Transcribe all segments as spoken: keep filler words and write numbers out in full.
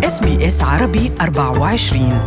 إس بي إس عربي أربعة وعشرين.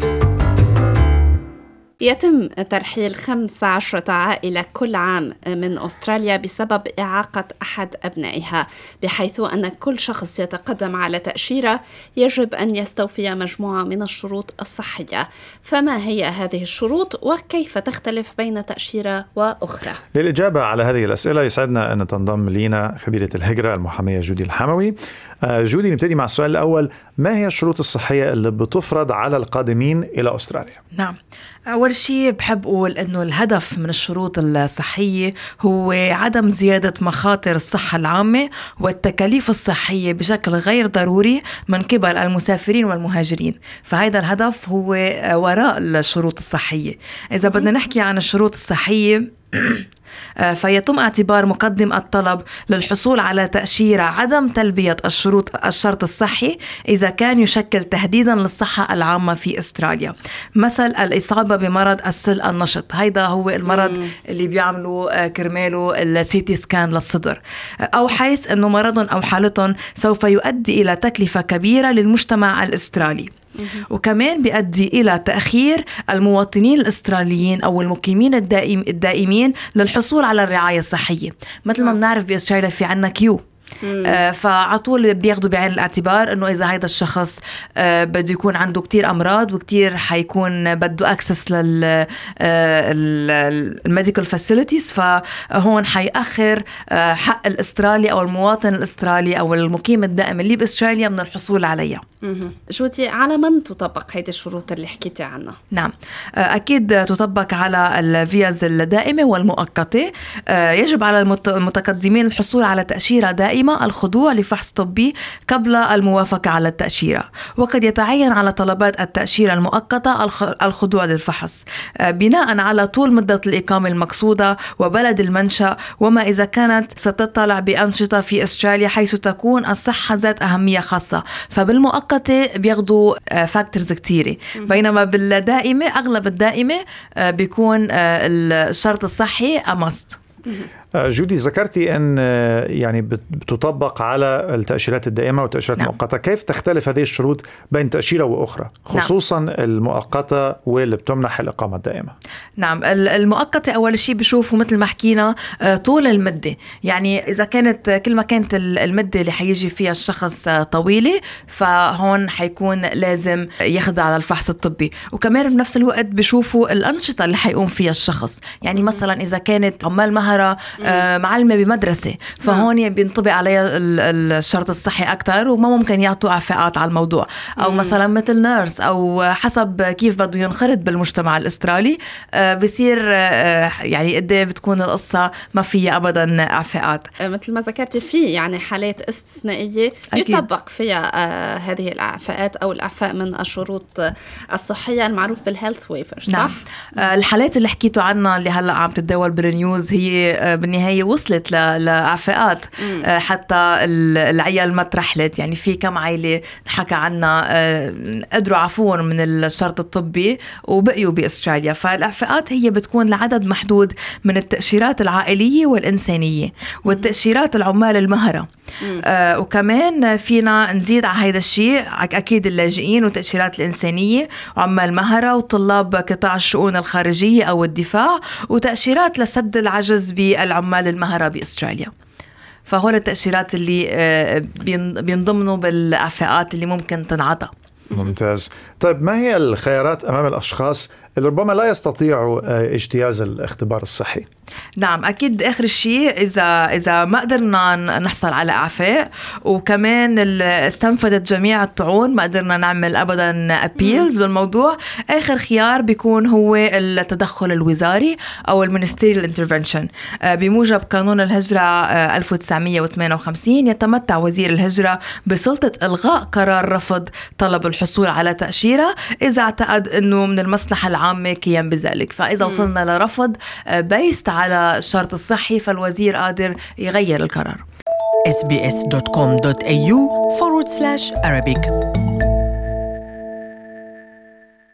يتم ترحيل خمس عشرة عائلة كل عام من أستراليا بسبب إعاقة أحد أبنائها، بحيث أن كل شخص يتقدم على تأشيرة يجب أن يستوفي مجموعة من الشروط الصحية. فما هي هذه الشروط وكيف تختلف بين تأشيرة وأخرى؟ للإجابة على هذه الأسئلة يسعدنا أن تنضم لنا خبيرة الهجرة المحامية جودي الحموي. جودي، نبتدي مع السؤال الأول، ما هي الشروط الصحية اللي بتفرض على القادمين إلى أستراليا؟ نعم، أول شيء بحب أقول أنه الهدف من الشروط الصحية هو عدم زيادة مخاطر الصحة العامة والتكاليف الصحية بشكل غير ضروري من قبل المسافرين والمهاجرين. فهذا الهدف هو وراء الشروط الصحية. إذا بدنا نحكي عن الشروط الصحية فيتم اعتبار مقدم الطلب للحصول على تأشيرة عدم تلبية الشروط الشرط الصحي إذا كان يشكل تهديدا للصحة العامة في أستراليا، مثل الإصابة بمرض السل النشط، هيدا هو المرض مم. اللي بيعملوا كرماله السيتي سكان للصدر، أو حيث أنه مرض أو حالة سوف يؤدي إلى تكلفة كبيرة للمجتمع الأسترالي. وكمان بيؤدي إلى تأخير المواطنين الأستراليين أو المقيمين الدائم الدائمين للحصول على الرعاية الصحية. مثل ما بنعرف بأستراليا في عنا كيو، آه فعطول بياخدوا بعين الاعتبار انه اذا هيدا الشخص آه بده يكون عنده كتير امراض وكتير حيكون بده اكسس لل الميديكال فاسيلتيز، فهون حيأخر آه حق الاسترالي او المواطن الاسترالي او المقيم الدائم اللي باستراليا من الحصول عليها. جودي، على من تطبق هيدي الشروط اللي حكيتي عنها؟ نعم، أكيد تطبق على الفيز الدائمة والمؤقتة. يجب على المتقدمين الحصول على تأشيرة دائمة الخضوع لفحص طبي قبل الموافقة على التأشيرة، وقد يتعين على طلبات التأشيرة المؤقتة الخضوع للفحص بناء على طول مدة الإقامة المقصودة وبلد المنشأ، وما إذا كانت ستطلع بأنشطة في أستراليا حيث تكون الصحة ذات أهمية خاصة. فبالمؤقتة بياخدوا فاكتورز كتيرة، بينما بالدائمة أغلب الدائمة بيكون الشرط الصحي أمست. جودي، ذكرتي أن يعني بتطبق على التأشيرات الدائمة والتأشيرات نعم. المؤقتة، كيف تختلف هذه الشروط بين تأشيرة وأخرى، خصوصا نعم. المؤقتة واللي بتمنح الإقامة الدائمة؟ نعم، المؤقتة أول شيء بشوفوا مثل ما حكينا طول المدة، يعني إذا كانت كل ما كانت المدة اللي حيجي فيها الشخص طويلة فهون حيكون لازم يخضع على الفحص الطبي. وكمان بنفس الوقت بشوفوا الأنشطة اللي حيقوم فيها الشخص، يعني مثلا إذا كانت عمال مهرة آه معلمة بمدرسة فهون بينطبق عليها الشرط الصحي أكتر وما ممكن يعطوا إعفاءات على الموضوع، أو مم. مثلا مثل نيرس، أو حسب كيف بده ينخرط بالمجتمع الأسترالي آه بصير آه يعني قد بتكون القصة ما فيها أبدا إعفاءات. مثل ما ذكرتي فيه يعني حالات استثنائية أكيد. يطبق فيها آه هذه الإعفاءات أو الإعفاء من الشروط الصحية المعروف بالهيلث ويفر، صح؟ نعم. آه الحالات اللي حكيتوا عنها اللي هلأ عم تتداول بالنيوز هي آه بالنهاية وصلت لإعفاءات آه حتى العيال ما ترحلت، يعني في كم عائلة حكى عنها آه قدروا عفوا من الشرط الطبي وبقيوا بأستراليا. فالإعفاءات هي بتكون لعدد محدود من التأشيرات العائلية والإنسانية والتأشيرات العمال المهرة. آه وكمان فينا نزيد على هذا الشيء أكيد اللاجئين وتأشيرات الإنسانية وعمال مهرة وطلاب قطاع الشؤون الخارجية أو الدفاع وتأشيرات لسد العجز بالعمال المهرة بأستراليا. فهول التأشيرات اللي آه بينضمنوا بالإعفاءات اللي ممكن تنعطى. ممتاز. طيب، ما هي الخيارات أمام الأشخاص اللي ربما لا يستطيعوا اجتياز الاختبار الصحي؟ نعم، أكيد آخر شيء إذا إذا ما قدرنا نحصل على إعفاء وكمان استنفدت جميع الطعون ما قدرنا نعمل أبدا أبيلز بالموضوع، آخر خيار بيكون هو التدخل الوزاري أو المينستيريال انترفنشن. بموجب قانون الهجرة ألف وتسعمية وثمانية وخمسين يتمتع وزير الهجرة بسلطة إلغاء قرار رفض طلب الحصول على تأشيرة إذا اعتقد أنه من المصلحة العامة قيام بذلك. فإذا وصلنا لرفض بيست على الشرط الصحي فالوزير قادر يغير القرار. إس بي إس دوت كوم دوت إيه يو forward slash Arabic